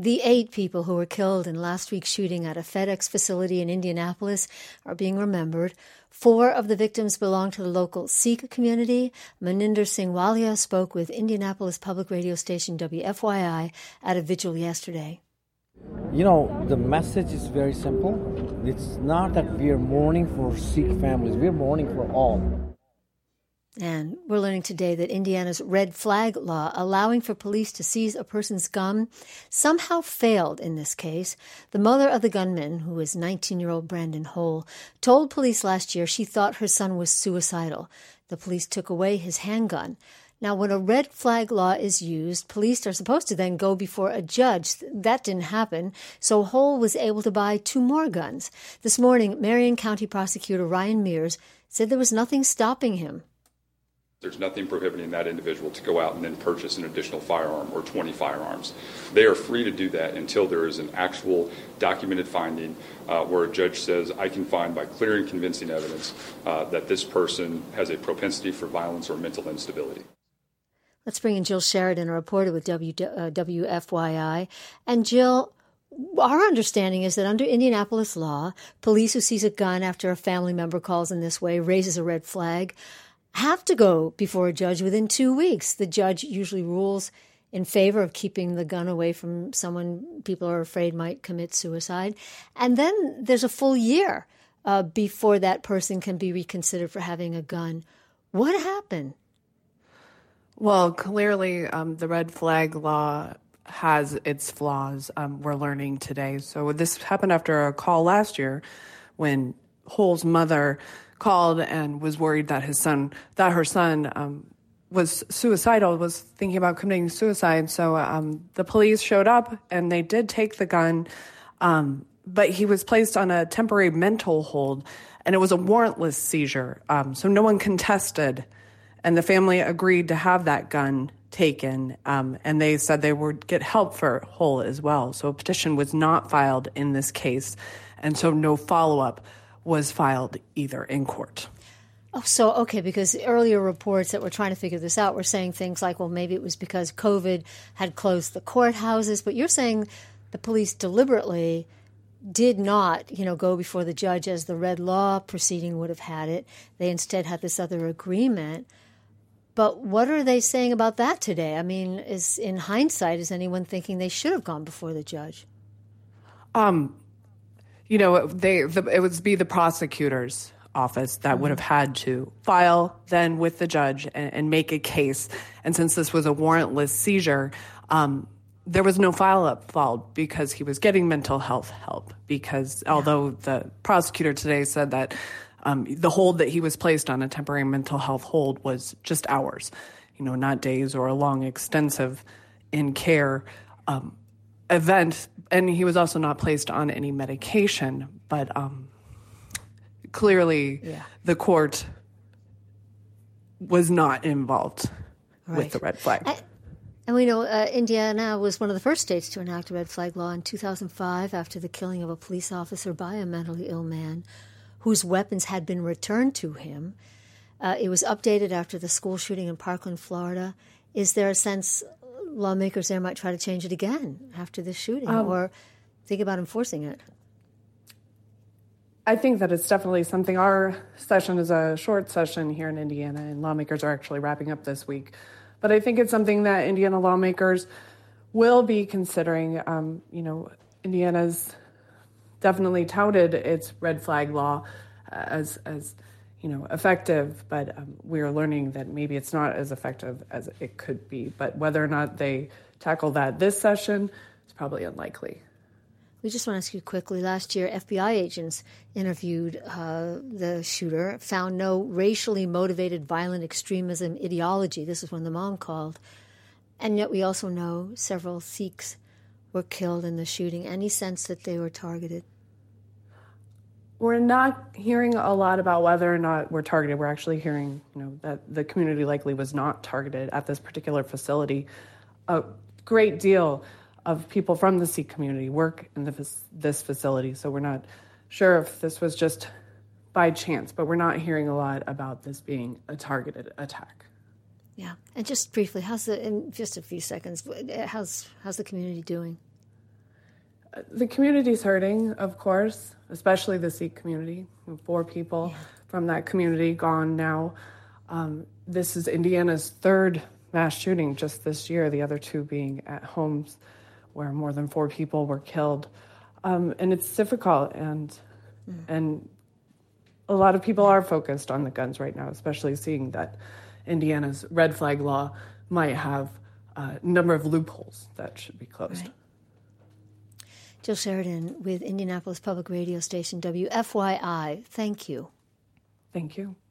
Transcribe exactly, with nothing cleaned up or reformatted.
The eight people who were killed in last week's shooting at a FedEx facility in Indianapolis are being remembered. Four of the victims belong to the local Sikh community. Maninder Singh Walia spoke with Indianapolis public radio station W F Y I at a vigil yesterday. You know, the message is very simple. It's not that we are mourning for Sikh families. We are mourning for all. And we're learning today that Indiana's red flag law, allowing for police to seize a person's gun, somehow failed in this case. The mother of the gunman, who is nineteen-year-old Brandon Hole, told police last year she thought her son was suicidal. The police took away his handgun. Now, when a red flag law is used, police are supposed to then go before a judge. That didn't happen, so Hole was able to buy two more guns. This morning, Marion County Prosecutor Ryan Mears said there was nothing stopping him. There's nothing prohibiting that individual to go out and then purchase an additional firearm or twenty firearms. They are free to do that until there is an actual documented finding uh, where a judge says, I can find by clear and convincing evidence uh, that this person has a propensity for violence or mental instability. Let's bring in Jill Sheridan, a reporter with w, uh, W F Y I. And Jill, our understanding is that under Indianapolis law, police who seize a gun after a family member calls in this way, raises a red flag, have to go before a judge within two weeks. The judge usually rules in favor of keeping the gun away from someone people are afraid might commit suicide. And then there's a full year uh, before that person can be reconsidered for having a gun. What happened? Well, clearly um, the red flag law has its flaws, um, we're learning today. So this happened after a call last year when Hole's mother called and was worried that his son, that her son um, was suicidal, was thinking about committing suicide. So um, the police showed up and they did take the gun, um, but he was placed on a temporary mental hold, and it was a warrantless seizure. Um, so no one contested, and the family agreed to have that gun taken, um, and they said they would get help for Hole as well. So a petition was not filed in this case, and so no follow-up was filed either in court. Oh, so, okay, because earlier reports that were trying to figure this out were saying things like, well, maybe it was because COVID had closed the courthouses, but you're saying the police deliberately did not, you know, go before the judge as the red law proceeding would have had it. They instead had this other agreement. But what are they saying about that today? I mean, is in hindsight, is anyone thinking they should have gone before the judge? Um. You know, they the, it would be the prosecutor's office that would have had to file then with the judge and, and make a case. And since this was a warrantless seizure, um, there was no follow-up filed because he was getting mental health help. Because yeah. although the prosecutor today said that um, the hold that he was placed on, a temporary mental health hold, was just hours, you know, not days or a long, extensive in care um, event. And he was also not placed on any medication, but um, clearly yeah. the court was not involved right. with the red flag. I, and we know uh, Indiana was one of the first states to enact a red flag law in two thousand five after the killing of a police officer by a mentally ill man whose weapons had been returned to him. Uh, it was updated after the school shooting in Parkland, Florida. Is there a sense lawmakers there might try to change it again after this shooting um, or think about enforcing it? I think that it's definitely something. Our session is a short session here in Indiana, and lawmakers are actually wrapping up this week. But I think it's something that Indiana lawmakers will be considering. Um, you know, Indiana's definitely touted its red flag law as, as you know, effective, but um, we are learning that maybe it's not as effective as it could be. But whether or not they tackle that this session is probably unlikely. We just want to ask you quickly. Last year, F B I agents interviewed uh, the shooter, found no racially motivated violent extremism ideology. This is when the mom called. And yet we also know several Sikhs were killed in the shooting. Any sense that they were targeted? We're not hearing a lot about whether or not we're targeted. We're actually hearing, you know, that the community likely was not targeted at this particular facility. A great deal of people from the Sikh community work in the, this facility, so we're not sure if this was just by chance, but we're not hearing a lot about this being a targeted attack. Yeah, and just briefly, how's the, in just a few seconds, how's how's the community doing? The community's hurting, of course, especially the Sikh community. Four people yeah. from that community gone now. Um, this is Indiana's third mass shooting just this year, the other two being at homes where more than four people were killed. Um, and it's difficult, and mm. and a lot of people are focused on the guns right now, especially seeing that Indiana's red flag law might have a number of loopholes that should be closed. Right. Jill Sheridan with Indianapolis Public Radio Station W F Y I. Thank you. Thank you.